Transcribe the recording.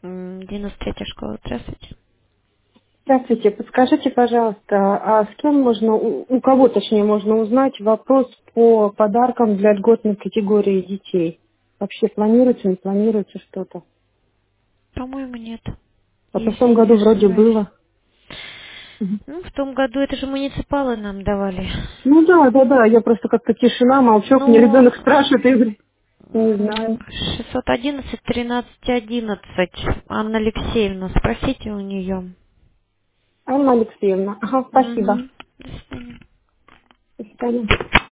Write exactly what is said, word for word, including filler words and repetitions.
М, девяносто третья школа, здравствуйте. Здравствуйте, подскажите, пожалуйста, а с кем можно, у у кого точнее можно узнать вопрос по подаркам для льготной категории детей? Вообще планируется, не планируется что-то? По-моему, нет, А то в если том я не году вроде ошибаюсь. было. Мгм. Ну, в том году это же муниципалы нам давали. Ну да, да, да, я просто как-то тишина, молчок, мне Ну, ребенок спрашивает, я говорю, не м, знаю. шестьсот одиннадцать тринадцать одиннадцать. Анна Алексеевна, спросите у нее. Анна Алексеевна, ага, спасибо. Угу. До свидания. До свидания.